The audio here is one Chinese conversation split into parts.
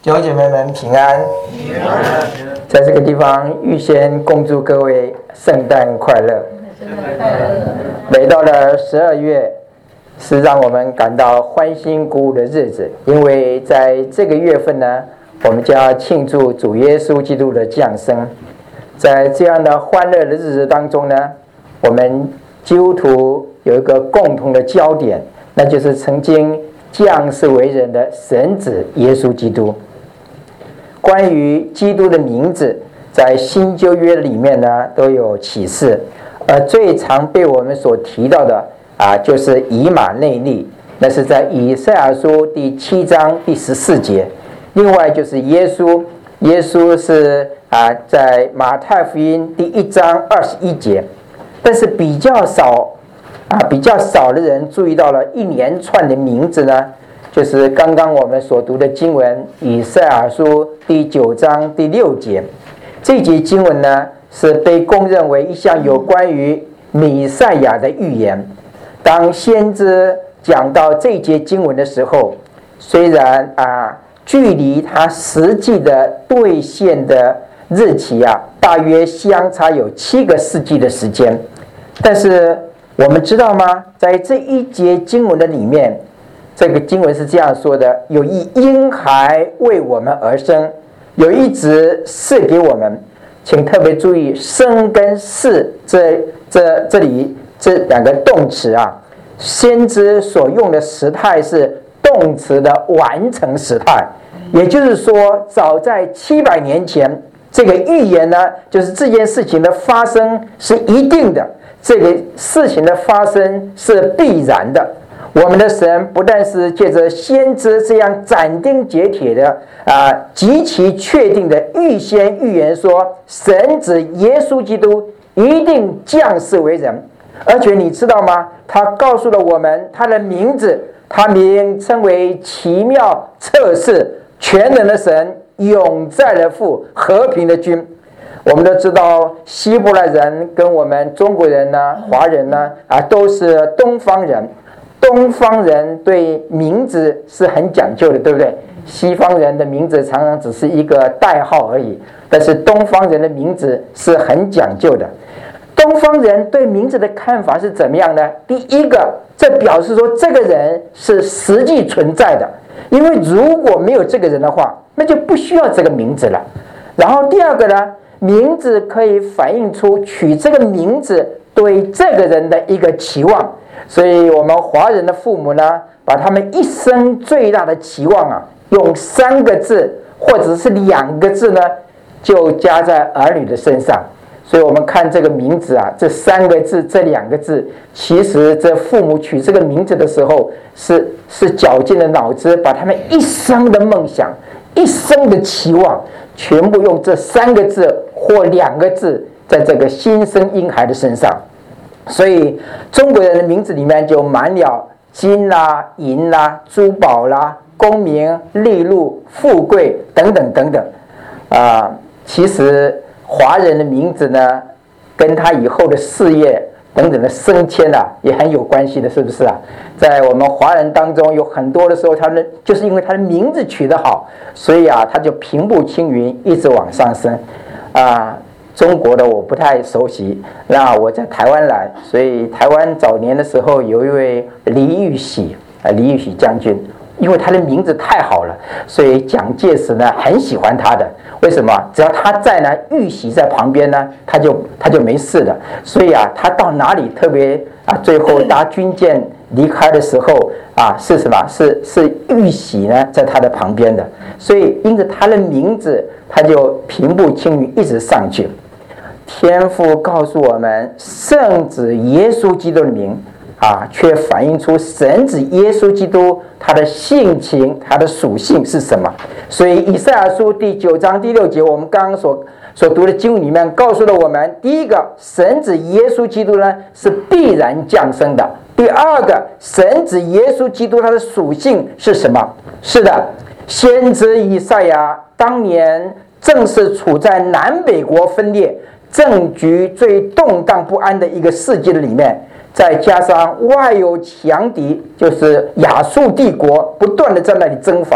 弟兄姐妹们平安。在这个地方预先恭祝各位圣诞快乐。每到了12月，是让我们感到欢欣鼓舞的日子，因为在这个月份呢，我们将要庆祝主耶稣基督的降生。在这样的欢乐的日子当中呢，我们基督徒有一个共同的焦点，那就是曾经降世为人的神子耶稣基督。关于基督的名字，在新旧约里面呢都有启示，而最常被我们所提到的就是以马内利，那是在以赛亚书第7章第14节。另外就是耶稣，耶稣是在马太福音第1章21节。但是比较少的人注意到了一连串的名字呢，就是刚刚我们所读的经文以赛亚书第9章第6节。这节经文呢是被公认为一项有关于弥赛亚的预言。当先知讲到这节经文的时候，虽然距离他实际的兑现的日期大约相差有7个世纪的时间，但是我们知道吗？在这一节经文的里面，这个经文是这样说的：有一婴孩为我们而生，有一子赐给我们。请特别注意生跟赐这里这两个动词先知所用的时态是动词的完成时态，也就是说早在700年前，这个预言呢，就是这件事情的发生是一定的，这个事情的发生是必然的。我们的神不但是借着先知这样斩钉截铁的极其确定的预先预言说神子耶稣基督一定降世为人，而且你知道吗？他告诉了我们他的名字，他名称为奇妙测试全能的神，永在的父，和平的君。我们都知道希伯来人跟我们中国人呢，华人呢都是东方人。东方人对名字是很讲究的，对不对？西方人的名字常常只是一个代号而已，但是东方人的名字是很讲究的。东方人对名字的看法是怎么样呢？第一个，这表示说这个人是实际存在的，因为如果没有这个人的话，那就不需要这个名字了。然后第二个呢，名字可以反映出取这个名字对这个人的一个期望。所以我们华人的父母呢，把他们一生最大的期望用3个字或者是2个字呢，就加在儿女的身上。所以我们看这个名字这3个字这2个字，其实这父母取这个名字的时候是绞尽了脑汁，把他们一生的梦想一生的期望全部用这3个字或2个字在这个新生婴孩的身上。所以中国人的名字里面就满了金银珠宝功名利禄富贵等等等等其实华人的名字呢，跟他以后的事业等等的升迁也很有关系的，是不是在我们华人当中有很多的时候，他们就是因为他的名字取得好，所以他就平步青云，一直往上升中国的我不太熟悉，那我在台湾来，所以台湾早年的时候有一位李玉玺将军，因为他的名字太好了，所以蒋介石呢很喜欢他的。为什么？只要他在呢，玉玺在旁边呢，他就没事了。所以他到哪里，特别最后搭军舰离开的时候是什么？是玉玺呢在他的旁边的。所以因着他的名字，他就平步青云，一直上去。天父告诉我们，圣子耶稣基督的名却反映出神子耶稣基督他的性情，他的属性是什么？所以以赛亚书第9章第6节，我们刚刚所读的经文里面告诉了我们，第一个，神子耶稣基督呢是必然降生的；第二个，神子耶稣基督他的属性是什么？是的，先知以赛亚当年正是处在南北国分裂、政局最动荡不安的一个世纪的里面，再加上外有强敌，就是亚述帝国不断的在那里征伐，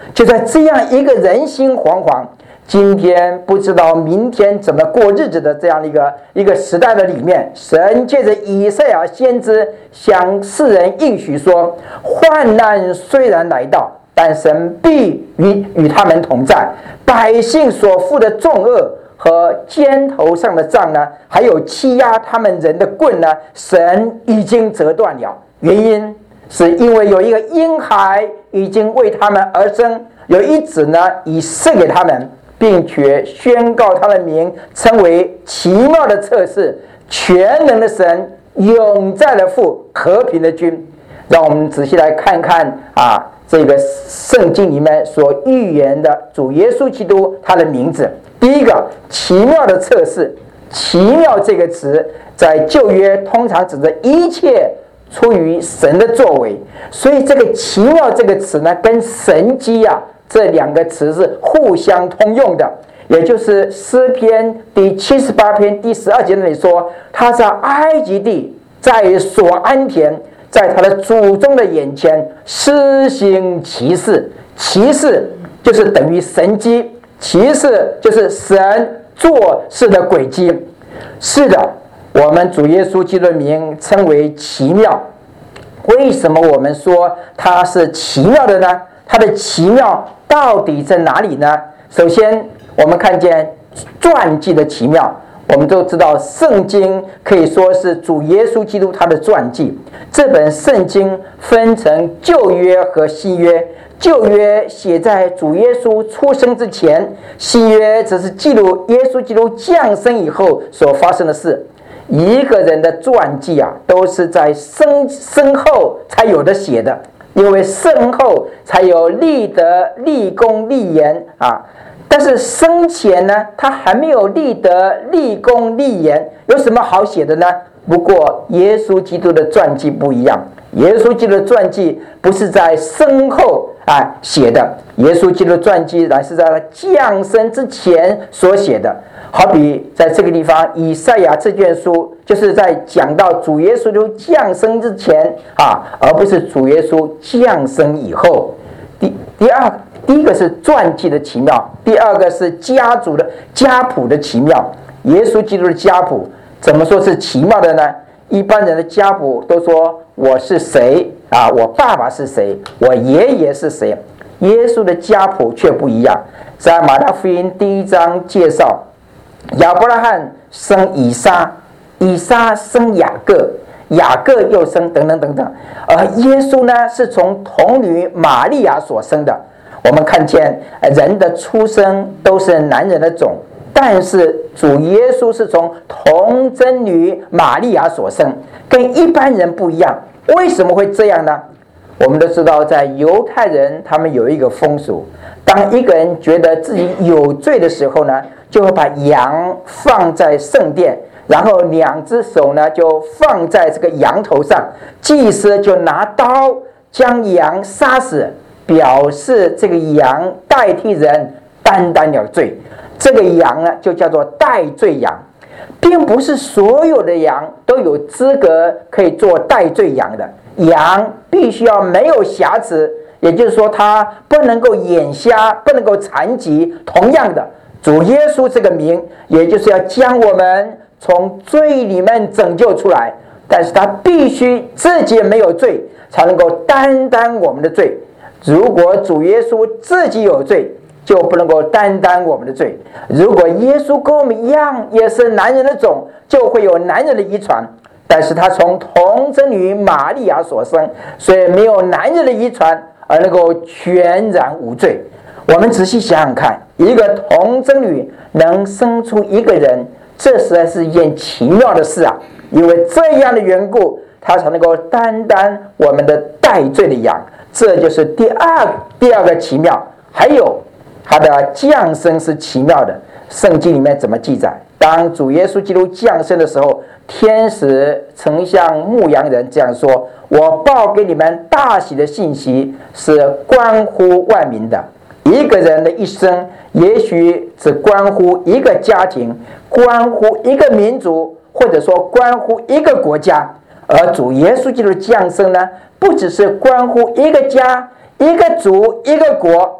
就在这样一个人心惶惶，今天不知道明天怎么过日子的这样一个时代的里面，神借着以赛亚先知向世人应许说，患难虽然来到，但神必与他们同在，百姓所负的重恶和肩头上的杖呢，还有欺压他们人的棍呢，神已经折断了。原因是因为有一个婴孩已经为他们而生，有一子呢已赐给他们，并且宣告他的名称为奇妙的测试，全能的神，永在的父，和平的君。让我们仔细来看看这个圣经里面所预言的主耶稣基督他的名字。第一个，奇妙的测试。奇妙这个词在旧约通常指的一切出于神的作为，所以这个奇妙这个词呢，跟神迹这两个词是互相通用的。也就是诗篇第78篇第12节那里说，他在埃及地，在所安田，在他的祖宗的眼前施行奇事。奇事就是等于神迹，奇事就是神做事的轨迹。是的，我们主耶稣基督的名称为奇妙。为什么我们说它是奇妙的呢？它的奇妙到底在哪里呢？首先我们看见传记的奇妙。我们都知道圣经可以说是主耶稣基督他的传记。这本圣经分成旧约和新约，旧约写在主耶稣出生之前，新约只是记录耶稣基督降生以后所发生的事。一个人的传记都是在生后才有的写的，因为生后才有立德、立功、立言但是生前呢，他还没有立德、立功、立言，有什么好写的呢？不过耶稣基督的传记不一样，耶稣基督的传记不是在生后写的，耶稣基督的传记乃是在他降生之前所写的。好比在这个地方，以赛亚这卷书就是在讲到主耶稣基督降生之前而不是主耶稣降生以后。第一个是传记的奇妙，第二个是家谱的奇妙。耶稣基督的家谱怎么说是奇妙的呢？一般人的家谱都说我是谁我爸爸是谁，我爷爷是谁。耶稣的家谱却不一样。在马太福音第1章介绍，亚伯拉罕生以撒，以撒生雅各，雅各又生等等等等。而耶稣呢，是从童女玛利亚所生的。我们看见人的出生都是男人的种，但是主耶稣是从童贞女玛利亚所生，跟一般人不一样。为什么会这样呢？我们都知道，在犹太人他们有一个风俗，当一个人觉得自己有罪的时候呢，就会把羊放在圣殿，然后2只手呢就放在这个羊头上，祭司就拿刀将羊杀死，表示这个羊代替人担当了罪。这个羊呢就叫做代罪羊，并不是所有的羊都有资格可以做代罪羊的。羊必须要没有瑕疵，也就是说它不能够眼瞎，不能够残疾。同样的，主耶稣这个名也就是要将我们从罪里面拯救出来，但是他必须自己没有罪，才能够担当我们的罪。如果主耶稣自己有罪，就不能够担当我们的罪。如果耶稣跟我们一样也是男人的种，就会有男人的遗传，但是他从童贞女玛利亚所生，所以没有男人的遗传，而能够全然无罪。我们仔细想想看，一个童贞女能生出一个人，这实在是一件奇妙的事因为这样的缘故，他才能够担当我们的代罪的羊。这就是第二个奇妙。还有他的降生是奇妙的。圣经里面怎么记载？当主耶稣基督降生的时候，天使曾向牧羊人这样说：我报给你们大喜的信息，是关乎万民的。一个人的一生也许只关乎一个家庭，关乎一个民族，或者说关乎一个国家。而主耶稣基督的降生呢，不只是关乎一个家、一个族、一个国，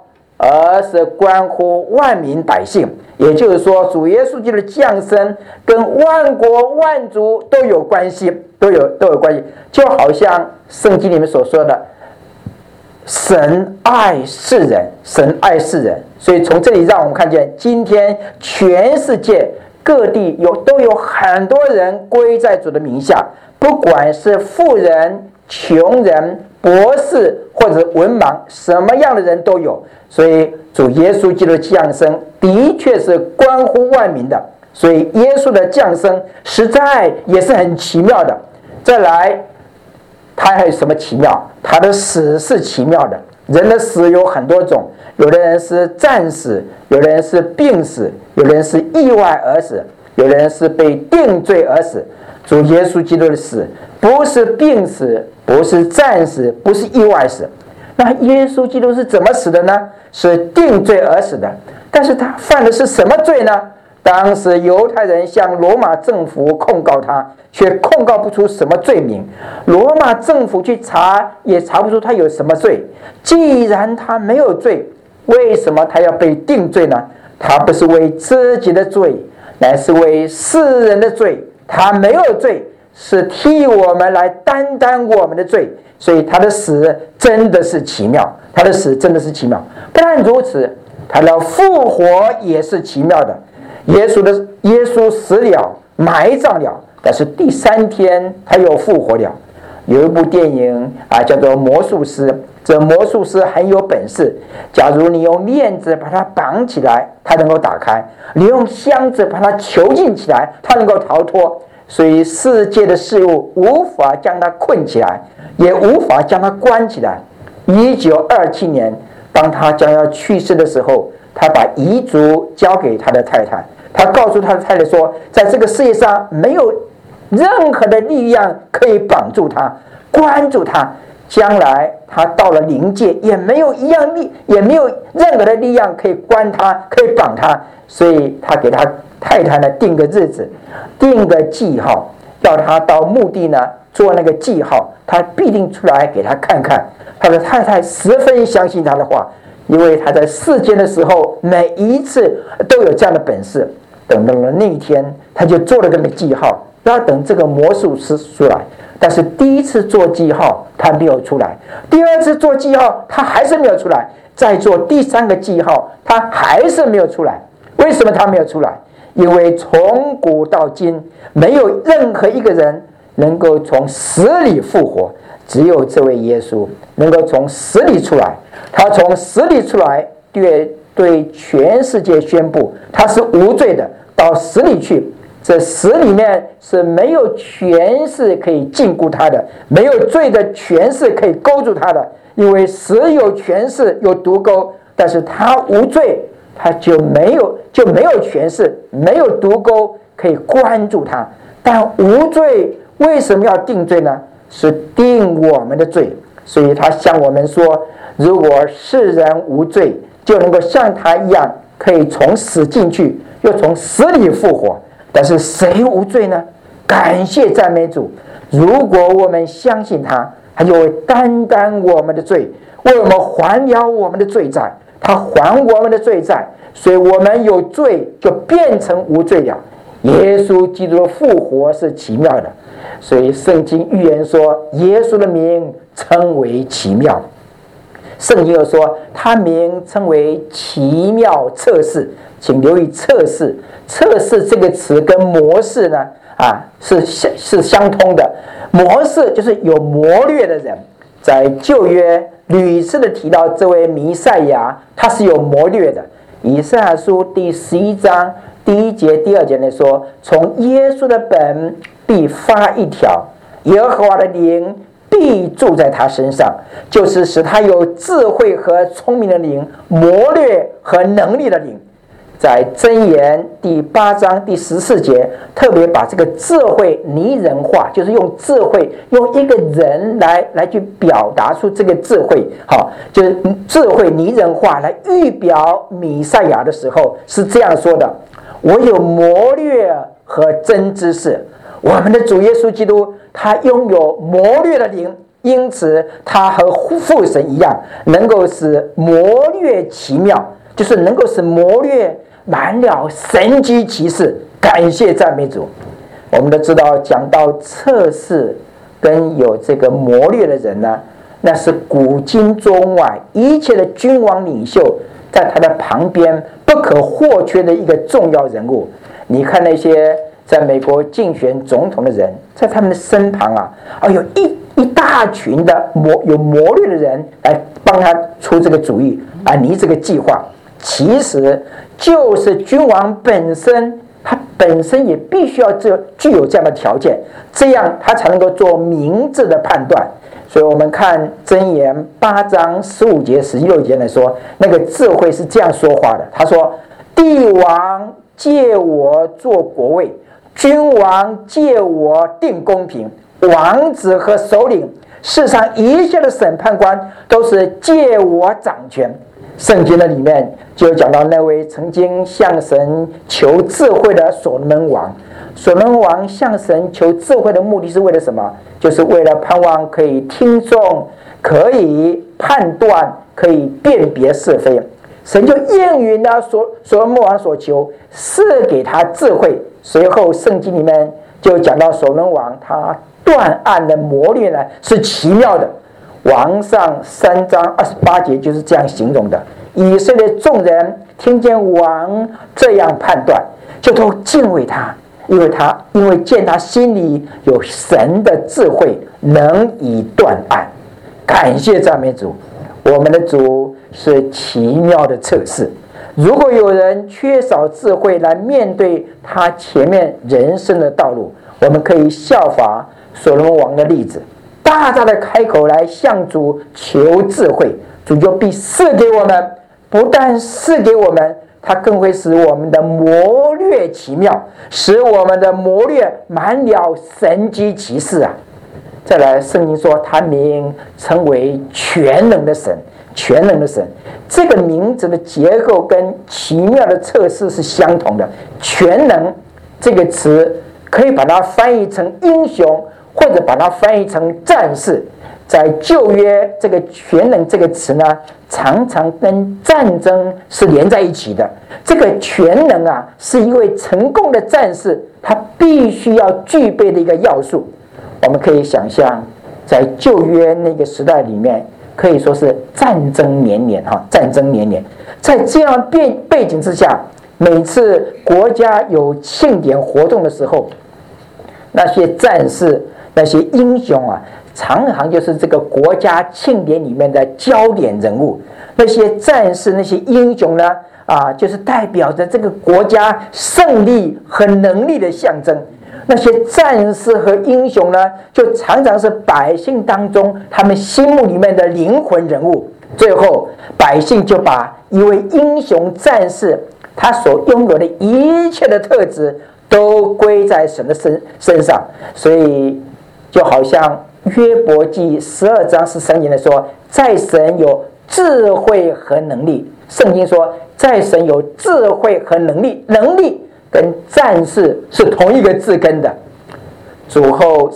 而是关乎万民百姓。也就是说，主耶稣基督的降生跟万国万族都有关系，都有关系。就好像圣经里面所说的，神爱世人，神爱世人。所以从这里让我们看见，今天全世界各地都有很多人归在主的名下，不管是富人、穷人、博士或者文盲，什么样的人都有。所以主耶稣基督的降生的确是关乎万民的，所以耶稣的降生实在也是很奇妙的。再来，他还有什么奇妙？他的死是奇妙的。人的死有很多种，有的人是战死，有的人是病死，有的人是意外而死，有的人是被定罪而死。主耶稣基督的死不是病死，不是战死，不是意外死。那耶稣基督是怎么死的呢？是定罪而死的。但是他犯的是什么罪呢？当时犹太人向罗马政府控告他，却控告不出什么罪名。罗马政府去查，也查不出他有什么罪。既然他没有罪，为什么他要被定罪呢？他不是为自己的罪，乃是为世人的罪。他没有罪，是替我们来担当我们的罪。所以他的死真的是奇妙，他的死真的是奇妙。不但如此，他的复活也是奇妙的。耶稣死了，埋葬了，但是第3天他又复活了。有一部电影叫做《魔术师》，这魔术师很有本事。假如你用链子把它绑起来，它能够打开；你用箱子把它囚禁起来，它能够逃脱。所以世界的事物无法将它困起来，也无法将它关起来。1927年，当他将要去世的时候，他把遗嘱交给他的太太。他告诉他的太太说，在这个世界上没有任何的力量可以绑住他、关住他。将来他到了灵界，也没有任何的力量可以关他、可以绑他。所以他给他太太呢定个日子，定个记号，要他到墓地呢做那个记号，他必定出来给他看看。他的太太十分相信他的话，因为他在世间的时候每一次都有这样的本事。等到了那一天，他就做了个记号，要等这个魔术师出来。但是第一次做记号他没有出来，第二次做记号他还是没有出来，再做第3个记号他还是没有出来。为什么他没有出来？因为从古到今没有任何一个人能够从死里复活，只有这位耶稣能够从死里出来。他从死里出来，对全世界宣布他是无罪的，到死里去。这死里面是没有权势可以禁锢他的，没有罪的权势可以勾住他的。因为死有权势有毒钩，但是他无罪，他就没有权势，没有毒钩可以关住他。但无罪为什么要定罪呢？是定我们的罪。所以他向我们说，如果世人无罪，就能够像他一样，可以从死进去，又从死里复活。但是谁无罪呢？感谢赞美主，如果我们相信他，他就会担当我们的罪，为我们还了我们的罪债。他还我们的罪债，所以我们有罪就变成无罪了。耶稣基督的复活是奇妙的，所以圣经预言说，耶稣的名称为奇妙。圣经又说，他名称为奇妙测试。请留意测试，测试这个词跟模式呢是相通的。模式就是有谋略的人，在旧约屡次的提到这位弥赛亚，他是有谋略的。以赛亚书第11章第1节、第2节呢说，从耶稣的本必发一条，耶和华的灵必住在他身上，就是使他有智慧和聪明的灵，谋略和能力的灵。在箴言第8章第14节，特别把这个智慧拟人化，就是用智慧，用一个人来去表达出这个智慧，就是智慧拟人化来预表弥赛亚的时候是这样说的：我有谋略和真知识。我们的主耶稣基督，他拥有谋略的灵， 因此他和父神一样，能够使谋略奇妙，就是能够使谋略满了神迹奇事。感谢赞美主！我们都知道，讲到测试跟有这个谋略的人呢，那是古今中外一切的君王领袖在他的旁边不可或缺的一个重要人物。你看那些在美国竞选总统的人，在他们的身旁有一大群的有谋略的人来帮他出这个主意拟这个计划。其实就是君王本身，他本身也必须要具有这样的条件，这样他才能够做明智的判断。所以我们看箴言8章15节16节来说，那个智慧是这样说话的，他说：帝王借我做国位，君王借我定公平，王子和首领，世上一切的审判官都是借我掌权。圣经的里面就讲到那位曾经向神求智慧的所罗门王。所罗门王向神求智慧的目的是为了什么？就是为了盼望可以听众，可以判断，可以辨别是非。神就应允了所罗门王所求，赐给他智慧。随后圣经里面就讲到所罗门王他断案的谋略呢是奇妙的。王上3章28节就是这样形容的：以色列众人听见王这样判断，就都敬畏他，因为见他心里有神的智慧，能以断案。感谢赞美主！我们的主是奇妙的测试。如果有人缺少智慧来面对他前面人生的道路，我们可以效法所罗门王的例子，大大的开口来向主求智慧，主就必赐给我们。不但赐给我们，他更会使我们的谋略奇妙，使我们的谋略满了神迹奇事再来，圣经说他名称为全能的神，全能的神这个名字的结构跟奇妙的测试是相同的。全能这个词可以把它翻译成英雄，或者把它翻译成战士。在旧约，这个全能这个词呢，常常跟战争是连在一起的。这个全能是一位成功的战士他必须要具备的一个要素。我们可以想象，在旧约那个时代里面，可以说是战争连连战争连连。在这样背景之下，每次国家有庆典活动的时候，那些战士、那些英雄常常就是这个国家庆典里面的焦点人物。那些战士、那些英雄呢，就是代表着这个国家胜利和能力的象征。那些战士和英雄呢，就常常是百姓当中他们心目里面的灵魂人物。最后，百姓就把一位英雄战士他所拥有的一切的特质都归在神的身上。所以，就好像约伯记12章13节说，在神有智慧和能力。圣经说，在神有智慧和能力，能力跟战士是同一个字根的。主后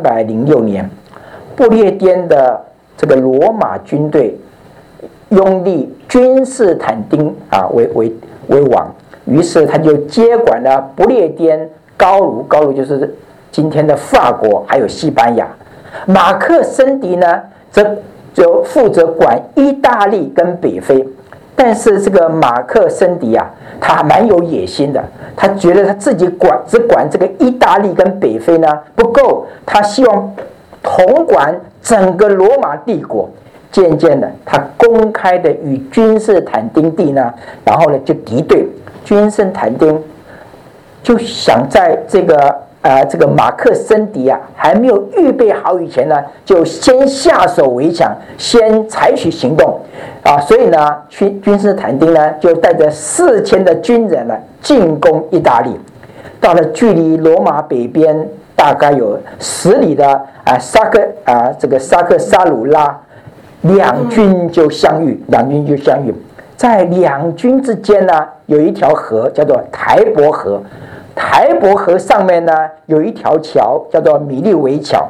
306年，不列颠的这个罗马军队拥立君士坦丁为王，于是他就接管了不列颠、高卢就是今天的法国还有西班牙。马克森迪呢，则就负责管意大利跟北非。但是这个马克森迪他蛮有野心的，他觉得他自己只管这个意大利跟北非呢不够，他希望统管整个罗马帝国。渐渐的，他公开的与君士坦丁帝呢，然后呢就敌对。君士坦丁就想在这个马克森迪还没有预备好以前呢，就先下手为强，先采取行动所以呢，君士坦丁呢就带着4000的军人呢进攻意大利。到了距离罗马北边大概有10里的萨克萨鲁拉，两军就相遇。在两军之间呢，有一条河叫做台伯河。台伯河上面呢有一条桥叫做米利维桥。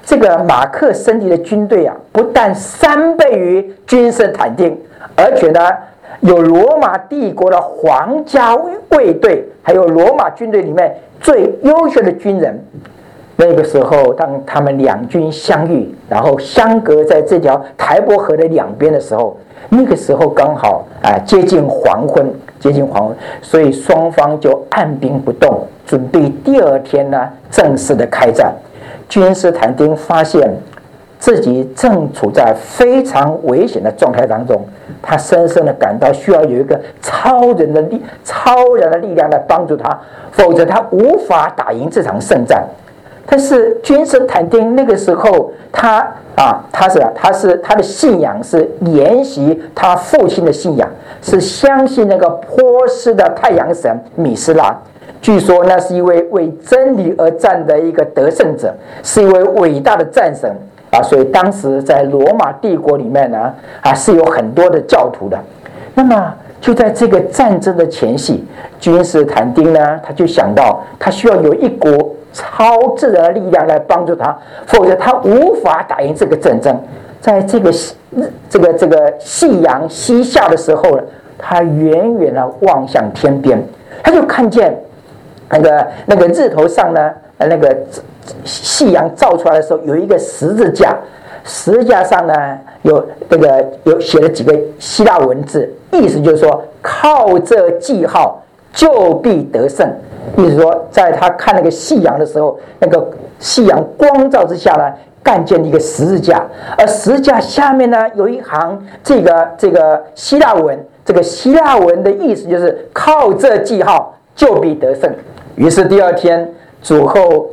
这个马克森迪的军队啊，不但3倍于君士坦丁，而且呢，有罗马帝国的皇家卫队，还有罗马军队里面最优秀的军人。那个时候，当他们两军相遇，然后相隔在这条台伯河的两边的时候，那个时候刚好接近黄昏，所以双方就按兵不动，准备第2天呢正式的开战。君士坦丁发现自己正处在非常危险的状态当中，他深深的感到需要有一个超人的力量来帮助他，否则他无法打赢这场胜战。但是君士坦丁那个时候，他的信仰是沿袭他父亲的信仰，是相信那个波斯的太阳神米斯拉。据说那是一位为真理而战的一个得胜者，是一位伟大的战神所以当时在罗马帝国里面呢是有很多的教徒的。那么就在这个战争的前夕，君士坦丁呢他就想到他需要有一股超自然的力量来帮助他，否则他无法打赢这个战争。在这个夕阳西下的时候，他远远的望向天边，他就看见那个日头上呢，那个夕阳照出来的时候，有一个十字架，十字架上呢有写了几个希腊文字，意思就是说靠这记号就必得胜。意思说，在他看那个夕阳的时候，那个夕阳光照之下呢，看见一个十字架，而十字架下面呢有一行这个希腊文，这个希腊文的意思就是靠这记号就必得胜。于是第2天，主后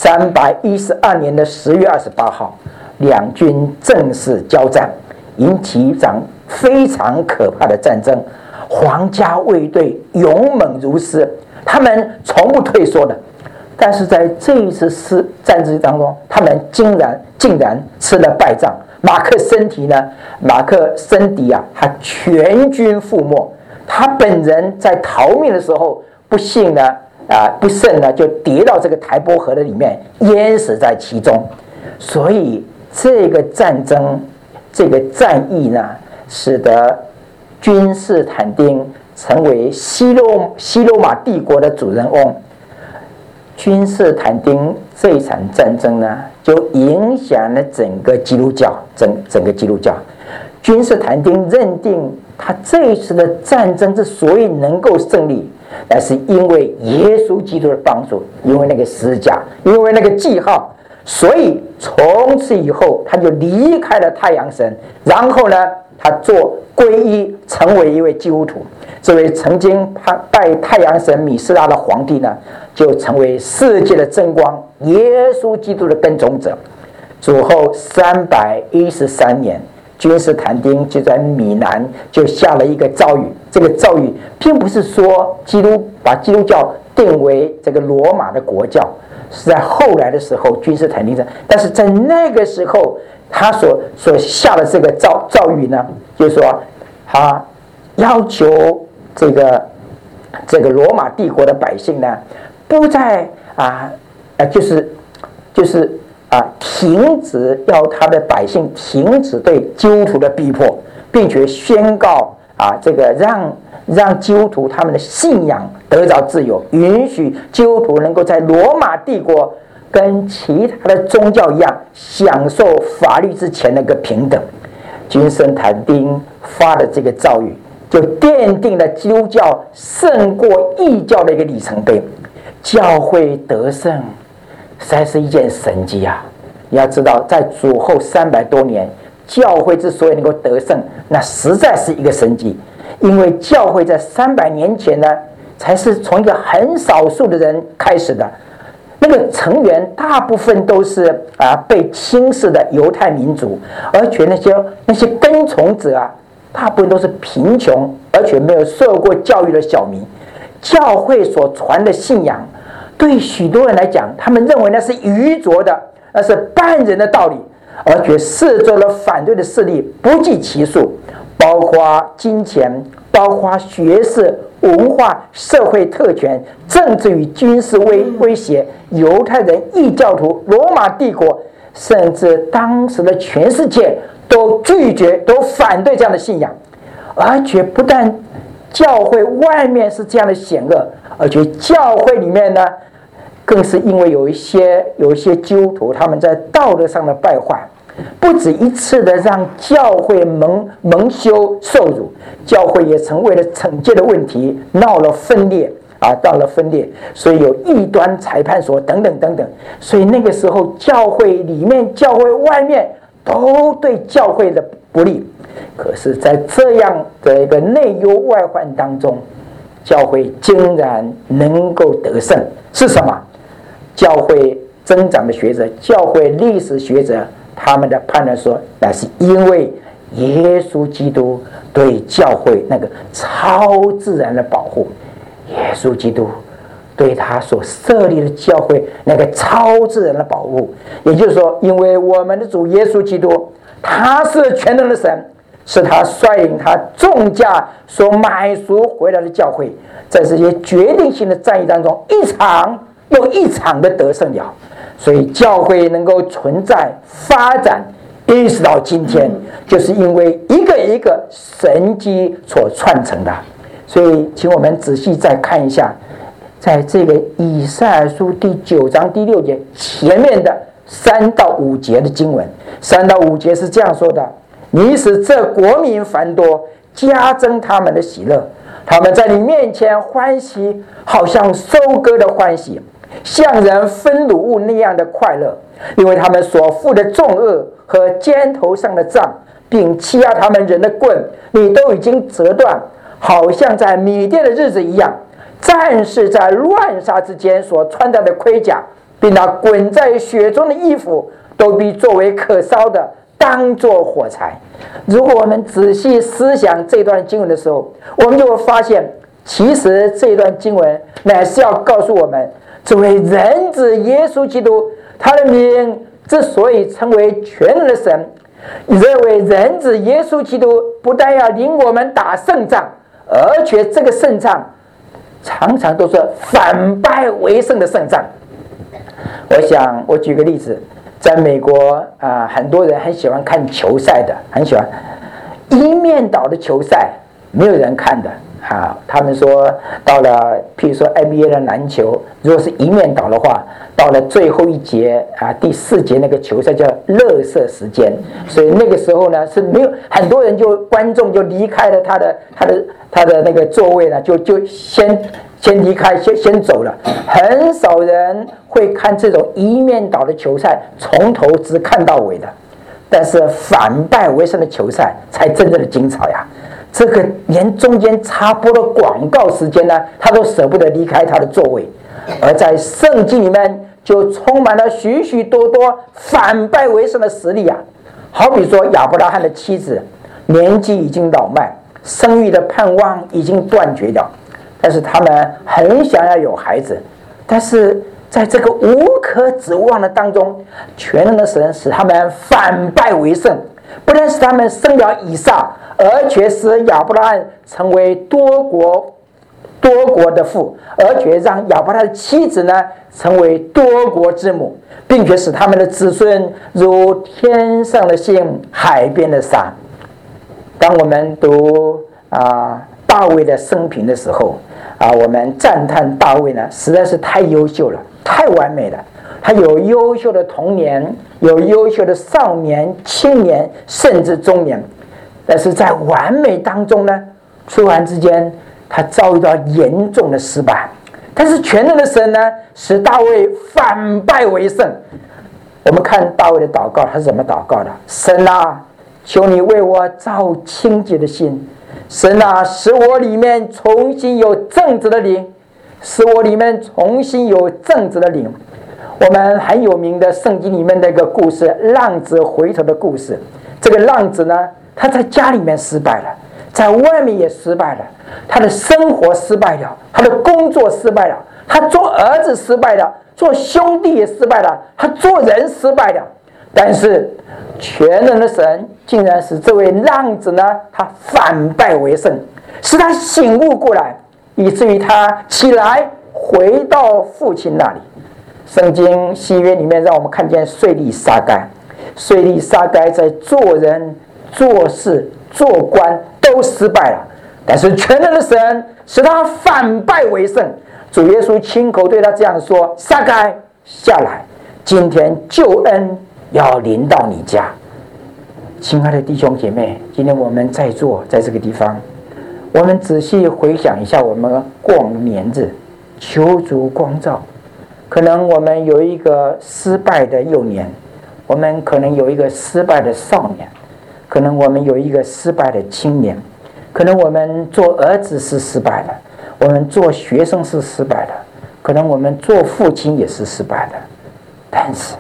312年的10月28号，两军正式交战，引起一场非常可怕的战争。皇家卫队勇猛如狮，他们从不退缩的。但是在这一次战争当中，他们竟然吃了败仗。马克森迪他全军覆没。他本人在逃命的时候，不慎呢就跌到这个台伯河的里面，淹死在其中。所以这个战争，这个战役呢，使得君士坦丁成为西罗马帝国的主人翁。君士坦丁这一场战争呢，就影响了整个基督教，整个基督教。君士坦丁认定他这一次的战争之所以能够胜利，那是因为耶稣基督的帮助，因为那个十字架，因为那个记号。所以从此以后，他就离开了太阳神，然后呢，他皈依，成为一位基督徒。这位曾经拜太阳神米斯拉的皇帝呢，就成为世界的真光，耶稣基督的跟从者。主后313年，君士坦丁就在米兰就下了一个诏谕。这个诏谕并不是说把基督教定为这个罗马的国教，是在后来的时候君士坦丁但是在那个时候他所下的这个诏谕呢，就是说他要求这个罗马帝国的百姓呢，不再停止，要他的百姓停止对基督徒的逼迫，并且宣告让基督徒他们的信仰得着自由，允许基督徒能够在罗马帝国跟其他的宗教一样享受法律之前的一个平等。君士坦丁发的这个诏谕，就奠定了基督教胜过异教的一个里程碑。教会得胜实在是一件神迹啊！你要知道，在主后300多年，教会之所以能够得胜，那实在是一个神迹。因为教会在300年前呢，才是从一个很少数的人开始的，那个成员大部分都是被轻视的犹太民族，而且那些跟从者大部分都是贫穷而且没有受过教育的小民。教会所传的信仰，对许多人来讲，他们认为那是愚拙的，那是半人的道理，而且四周的反对的势力不计其数，包括金钱，包括学识、文化、社会特权、政治与军事威胁、犹太人、异教徒、罗马帝国， 甚至当时的全世界都拒绝、都反对这样的信仰，而且不但教会外面是这样的险恶，而且教会里面呢，更是因为有一些基督徒他们在道德上的败坏，不止一次的让教会蒙羞受辱，教会也曾为了惩戒的问题闹了分裂到了分裂，所以有异端裁判所等等等等，所以那个时候教会里面、教会外面都对教会的不利。可是，在这样的一个内忧外患当中，教会竟然能够得胜，是什么？教会增长的学者、教会历史学者他们的判断说，那是因为耶稣基督对教会那个超自然的保护。耶稣基督对他所设立的教会那个超自然的保护，也就是说，因为我们的主耶稣基督，他是全能的神，是他率领他重价所买赎回来的教会，在这些决定性的战役当中，一场又一场的得胜了。所以教会能够存在发展，一直到今天，就是因为一个一个神迹所串成的。所以，请我们仔细再看一下，在这个以赛亚书第9章第6节前面的3到5节的经文，3到5节是这样说的：你使这国民繁多，加增他们的喜乐，他们在你面前欢喜，好像收割的欢喜，像人分乳物那样的快乐，因为他们所负的重恶和肩头上的杖，并欺压他们人的棍，你都已经折断，好像在米甸的日子一样。战士在乱杀之间所穿戴的盔甲，并那滚在血中的衣服，都必作为可烧的，当作火柴。如果我们仔细思想这段经文的时候，我们就会发现，其实这段经文乃是要告诉我们，这位人子耶稣基督，他的名之所以称为全能的神，这位人子耶稣基督不但要领我们打胜仗，而且这个胜仗常常都是反败为胜的胜仗。我举个例子，在美国很多人很喜欢看球赛的，很喜欢一面倒的球赛，没有人看的他们说到了，譬如说 NBA 的篮球，如果是一面倒的话，到了最后一节第4节那个球赛叫垃圾时间，所以那个时候呢是没有很多人观众就离开了他的那个座位呢，就先离开，先走了。很少人会看这种一面倒的球赛，从头只看到尾的。但是反败为胜的球赛才真正的精彩呀！这个连中间插播的广告时间呢，他都舍不得离开他的座位。而在圣经里面就充满了许许多多反败为胜的实例好比说亚伯拉罕的妻子年纪已经老迈，生育的盼望已经断绝了，但是他们很想要有孩子，但是在这个无可指望的当中，全能的神使他们反败为胜，不但使他们生了以撒，而且使亚伯拉罕成为多国的父，而且让亚伯拉罕的妻子呢成为多国之母，并且使他们的子孙如天上的星，海边的沙。当我们读大卫的生平的时候我们赞叹大卫呢实在是太优秀了，太完美了。他有优秀的童年，有优秀的少年、青年，甚至中年。但是在完美当中呢，突然之间他遭遇到严重的失败。但是全能的神呢，使大卫反败为胜。我们看大卫的祷告，他是怎么祷告的？神啊，求你为我造清洁的心。神啊，使我里面重新有正直的灵，使我里面重新有正直的灵。我们很有名的圣经里面的一个故事，浪子回头的故事。这个浪子呢，他在家里面失败了，在外面也失败了，他的生活失败了，他的工作失败了，他做儿子失败了，做兄弟也失败了，他做人失败了。但是全能的神竟然使这位浪子呢，他反败为胜，使他醒悟过来，以至于他起来回到父亲那里。 圣经新约里面让我们看见税吏撒该，税吏撒该在做人、做事、做官都失败了，但是全能的神使他反败为胜。主耶稣亲口对他这样说：撒该，下来，今天救恩要临到你家。亲爱的弟兄姐妹，今天我们在座在这个地方，我们仔细回想一下我们过往的年日，求主光照。可能我们有一个失败的幼年，我们可能有一个失败的少年，可能我们有一个失败的青年，可能我们做儿子是失败的，我们做学生是失败的，可能我们做父亲也是失败的。但是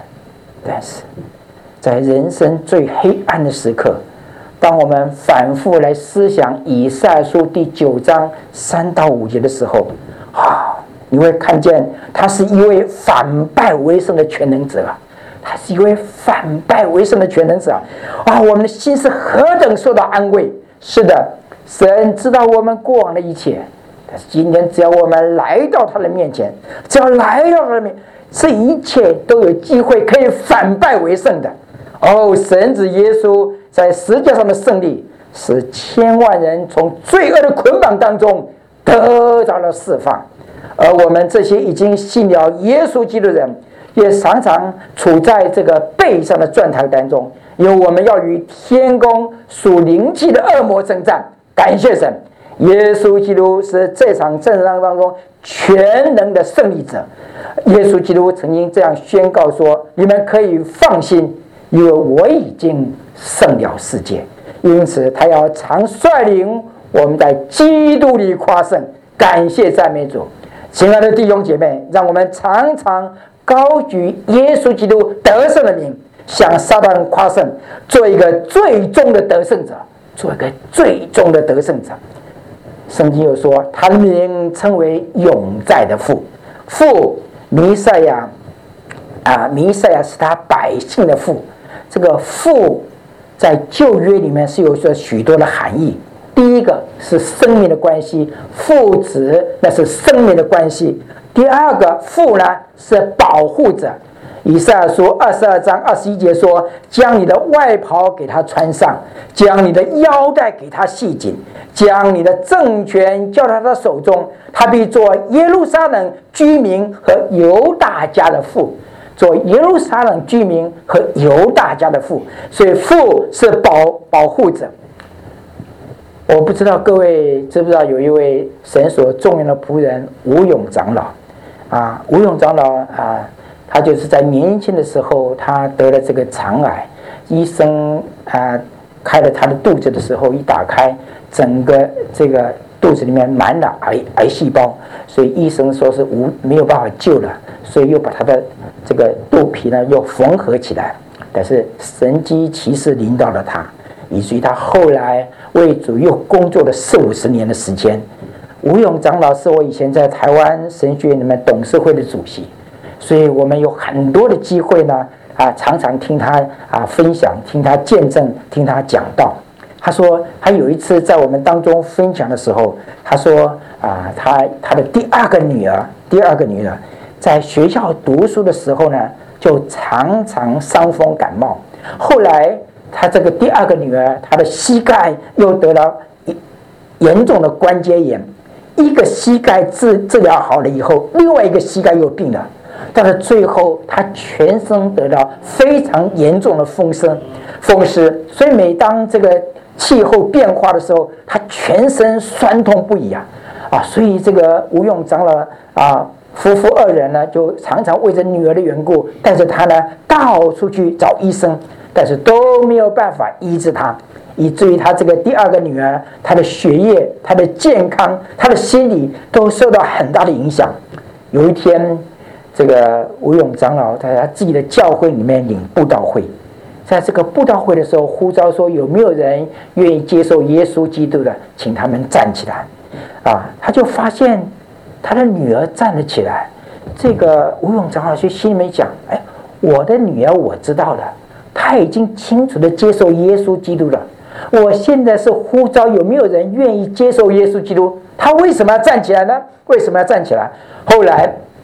在人生最黑暗的时刻，当我们反复来思想以赛亚书第9章3到5节的时候，你会看见他是一位反败为胜的全能者，他是一位反败为胜的全能者我们的心是何等受到安慰。是的，神知道我们过往的一切，但是今天只要我们来到他的面前，只要来到他的面前，这一切都有机会可以反败为胜的。神子耶稣在十字架上的胜利，使千万人从罪恶的捆绑当中得到了释放。而我们这些已经信了耶稣基督的人，也常常处在这个背上的转台当中，因为我们要与天宫属灵气的恶魔征战。感谢神，耶稣基督是这场战争当中全能的胜利者。耶稣基督曾经这样宣告说：你们可以放心，因为我已经胜了世界。因此他要常率领我们在基督里夸胜。感谢赞美主。亲爱的弟兄姐妹，让我们常常高举耶稣基督得胜的名，向撒旦夸胜，做一个最终的得胜者，做一个最终的得胜者。圣经有说，他的名称为永在的父，父弥赛亚弥赛亚是他百姓的父。这个父在旧约里面是有着许多的含义。第一个是生命的关系，父子那是生命的关系。第二个父呢是保护者。以赛亚书22章21节说：将你的外袍给他穿上，将你的腰带给他系紧，将你的政权交到他的手中，他必做耶路撒冷居民和犹大家的父。做耶路撒冷居民和犹大家的父，所以父是保护者。我不知道各位知不知道，有一位神所重用的仆人吴勇长老吴勇长老他就是在年轻的时候，他得了这个肠癌，医生开了他的肚子的时候，一打开，整个这个肚子里面满了癌细胞，所以医生说是没有办法救了，所以又把他的这个肚皮呢又缝合起来。但是神机骑士领导了他，以至于他后来为主又工作了40-50年的时间。吴勇长老是我以前在台湾神学院里面董事会的主席，所以我们有很多的机会呢常常听他分享，听他见证，听他讲道。他说他有一次在我们当中分享的时候，他说他的第二个女儿在学校读书的时候呢，就常常伤风感冒。后来他这个第二个女儿，她的膝盖又得了严重的关节炎，一个膝盖治疗好了以后，另外一个膝盖又病了。到了最后，他全身得到非常严重的风湿，所以每当这个气候变化的时候，他全身酸痛不已所以这个吴勇长老夫妇二人呢，就常常为着女儿的缘故，带着她呢到处去找医生，但是都没有办法医治她，以至于她这个第二个女儿，她的学业、她的健康、她的心理都受到很大的影响。有一天，这个吴勇长老在他自己的教会里面领布道会，在这个布道会的时候，呼召说有没有人愿意接受耶稣基督的，请他们站起来。他就发现他的女儿站了起来。这个吴勇长老就心里面讲：我的女儿我知道了，她已经清楚的接受耶稣基督了。我现在是呼召有没有人愿意接受耶稣基督？他为什么要站起来呢？为什么要站起来？后来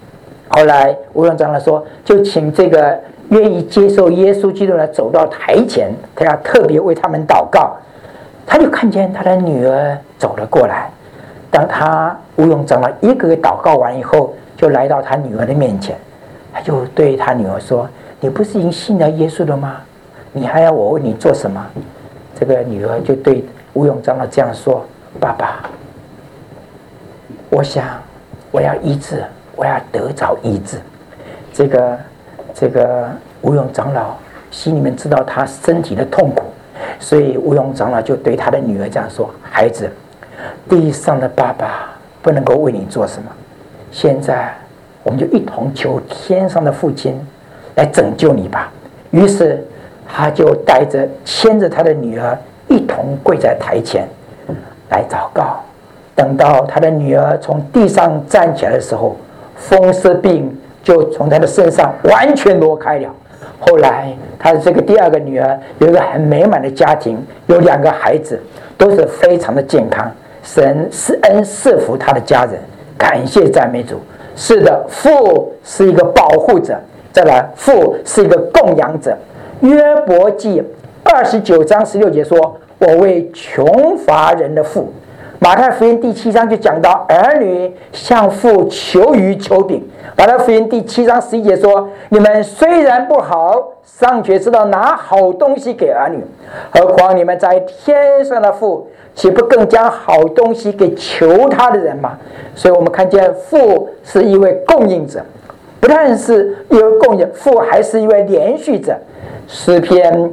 后来吴永长老说，就请这个愿意接受耶稣基督的走到台前，他要特别为他们祷告。他就看见他的女儿走了过来，当他吴永长老一个个祷告完以后，就来到他女儿的面前，他就对他女儿说：“你不是已经信了耶稣了吗？你还要我为你做什么？”这个女儿就对吴永长老这样说：“爸爸，我想我要医治，我要得着医治。”这个吴永长老心里面知道他身体的痛苦，所以吴永长老就对他的女儿这样说：“孩子，地上的爸爸不能够为你做什么，现在我们就一同求天上的父亲来拯救你吧。”于是他就牵着他的女儿一同跪在台前来祷告。等到他的女儿从地上站起来的时候，风湿病就从他的身上完全挪开了。后来他的这个第二个女儿有一个很美满的家庭，有2个孩子，都是非常的健康。神施恩赐福他的家人，感谢赞美主。是的，父是一个保护者，再来父是一个供养者。约伯记29章16节说：“我为穷乏人的父。”马太福音第7章就讲到儿女向父求鱼求饼。马太福音第7章11节说：“你们虽然不好，尚且知道拿好东西给儿女，何况你们在天上的父，岂不更将好东西给求他的人吗？”所以我们看见父是一位供应者，不但是一位供应，父还是一位连续者。诗篇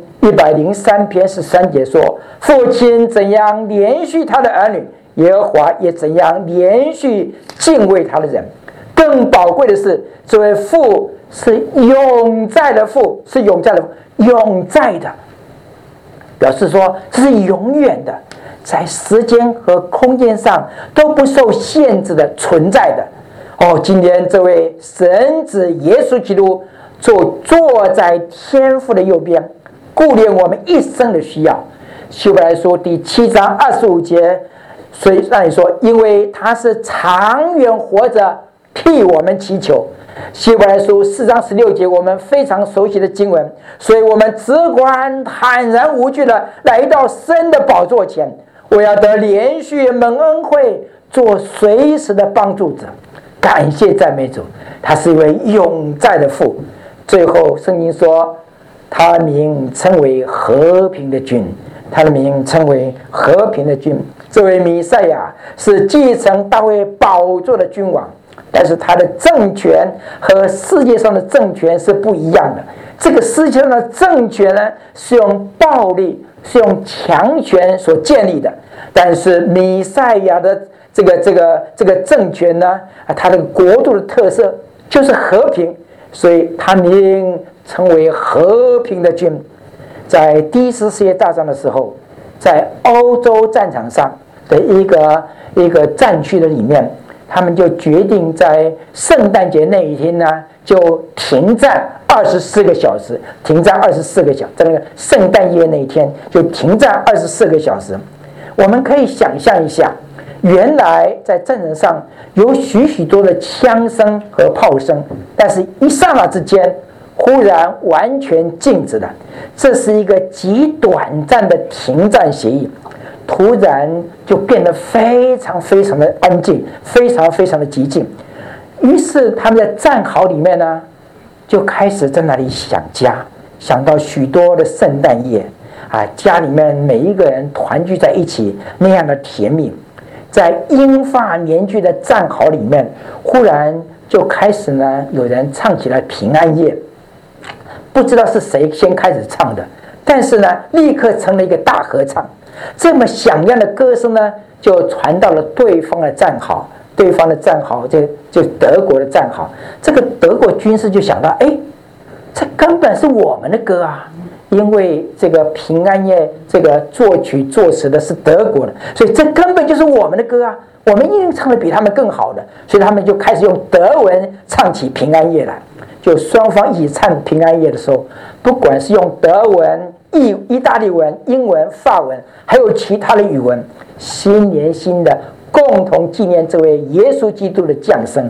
103篇13节说：“父亲怎样连续他的儿女，耶和华也怎样连续敬畏他的人。”更宝贵的是，这位父是永在的父，是永在的，永在的，表示说这是永远的，在时间和空间上都不受限制的存在的。今天这位神子耶稣基督坐在天父的右边，顾念我们一生的需要。希伯来书第7章25节，所以让你说，因为他是长远活着替我们祈求。希伯来书4章16节，我们非常熟悉的经文，所以我们只管坦然无惧的来到神的宝座前，我要得连续蒙恩惠，做随时的帮助者。感谢赞美主，他是一位永在的父。最后圣经说，他的名称为和平的君，他的名称为和平的君。这位弥赛亚是继承大卫宝座的君王，但是他的政权和世界上的政权是不一样的。这个世界上的政权呢，是用暴力，是用强权所建立的，但是弥赛亚的这个政权呢，他的国度的特色就是和平，所以他名称为和平的君。在第1次世界大战的时候，在欧洲战场上的一个战区的里面，他们就决定在圣诞节那一天呢，就停战24个小时，停战24个小时，在那个圣诞夜那一天就停战24个小时。我们可以想象一下，原来在战场上有许许多的枪声和炮声，但是一刹那之间忽然完全静止了。这是一个极短暂的停战协议，突然就变得非常非常的安静，非常非常的寂静。于是他们在战壕里面呢，就开始在那里想家，想到许多的圣诞夜家里面每一个人团聚在一起那样的甜蜜。在英法联军的战壕里面，忽然就开始呢，有人唱起了平安夜，不知道是谁先开始唱的，但是呢，立刻成了一个大合唱。这么响亮的歌声呢，就传到了对方的战壕，就德国的战壕。这个德国军士就想到，这根本是我们的歌啊！因为这个平安夜，这个作曲作词的是德国的，所以这根本就是我们的歌啊！我们一定唱的比他们更好的，所以他们就开始用德文唱起平安夜来。就双方一起唱平安夜的时候，不管是用德文、意大利文、英文、法文，还有其他的语文，心连心的共同纪念这位耶稣基督的降生。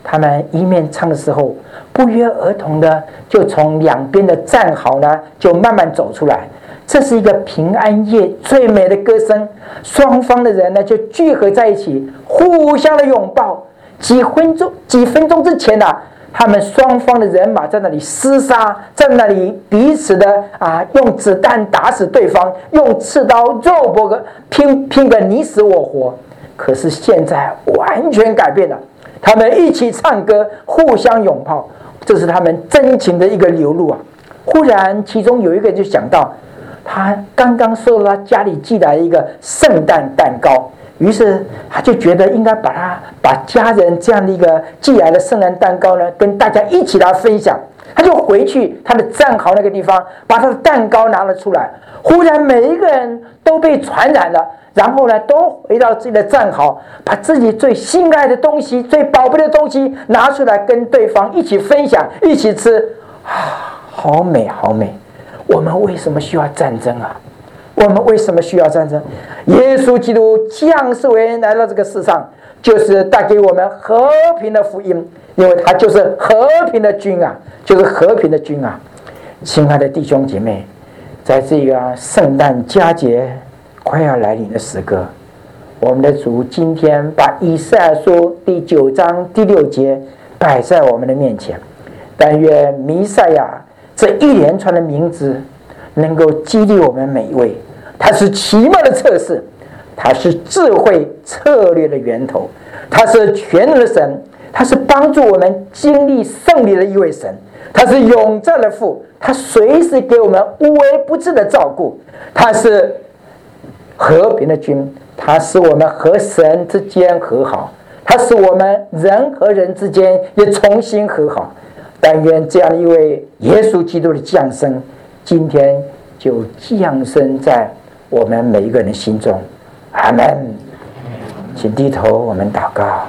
他们一面唱的时候，不约而同的就从两边的战壕呢，就慢慢走出来。这是一个平安夜最美的歌声，双方的人呢就聚合在一起，互相的拥抱。几分钟之前呢，他们双方的人马在那里厮杀，在那里彼此的用子弹打死对方，用刺刀肉搏个拼个你死我活。可是现在完全改变了，他们一起唱歌，互相拥抱，这是他们真情的一个流露啊！忽然，其中有一个就想到，他刚刚收到他家里寄来一个圣诞蛋糕，于是他就觉得应该把家人这样的一个寄来的圣诞蛋糕呢，跟大家一起来分享。他就回去他的战壕那个地方，把他的蛋糕拿了出来。忽然，每一个人都被传染了。然后呢，都回到自己的战壕，把自己最心爱的东西、最宝贝的东西拿出来，跟对方一起分享、一起吃。好美，好美！我们为什么需要战争啊？我们为什么需要战争？耶稣基督降世为人来到这个世上，就是带给我们和平的福音，因为他就是和平的君啊，就是和平的君啊！亲爱的弟兄姐妹，在这个圣诞佳节快要来临的时刻，我们的主今天把以赛亚书第9章第6节摆在我们的面前。但愿弥赛亚这一连串的名字能够激励我们每一位。他是奇妙的测试，他是智慧策略的源头，他是全能的神，他是帮助我们经历胜利的一位神，他是永在的父，他随时给我们无微不至的照顾，他是和平的君，他使我们和神之间和好，他使我们人和人之间也重新和好。但愿这样一位耶稣基督的降生，今天就降生在我们每一个人心中。阿们。请低头，我们祷告。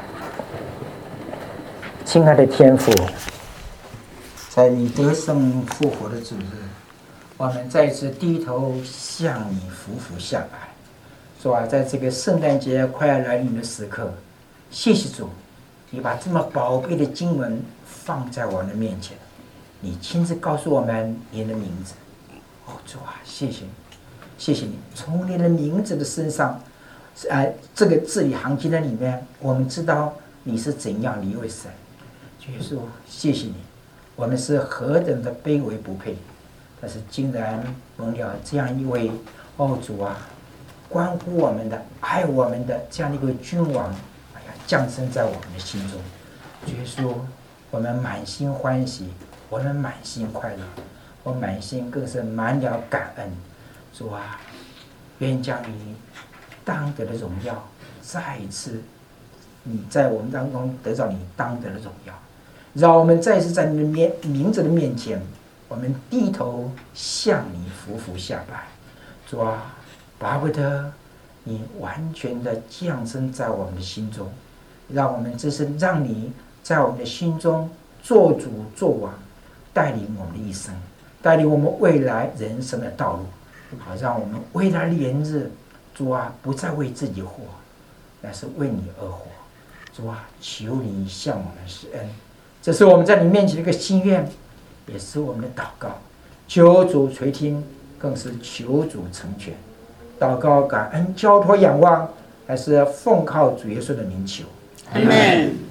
亲爱的天父，在你得胜复活的主日，我们再次低头向你匍匐下拜。主啊，在这个圣诞节快要来临的时刻，谢谢主，你把这么宝贝的经文放在我们的面前，你亲自告诉我们你的名字。主啊，谢谢你，谢谢你，从你的名字的身上，这个字里行间的里面，我们知道你是怎样的一位神。耶稣，谢谢你，我们是何等的卑微不配，但是竟然蒙了这样一位主啊，关乎我们的、爱我们的这样的一个君王，降生在我们的心中。耶稣，我们满心欢喜，我们满心快乐，我满心更是满了感恩。主啊，愿将你当得的荣耀再一次，你在我们当中得到你当得的荣耀，让我们再次在你的名字的面前，我们低头向你匍匐下拜。主啊，巴不得你完全的降生在我们的心中，让我们这是让你在我们的心中做主做王，带领我们的一生，带领我们未来人生的道路，好让我们未来的年日，主啊，不再为自己活，乃是为你而活。主啊，求你向我们施恩，这是我们在你面前的一个心愿，也是我们的祷告。求主垂听，更是求主成全。祷告、感恩、交托、仰望，还是奉靠主耶稣的名求。阿们。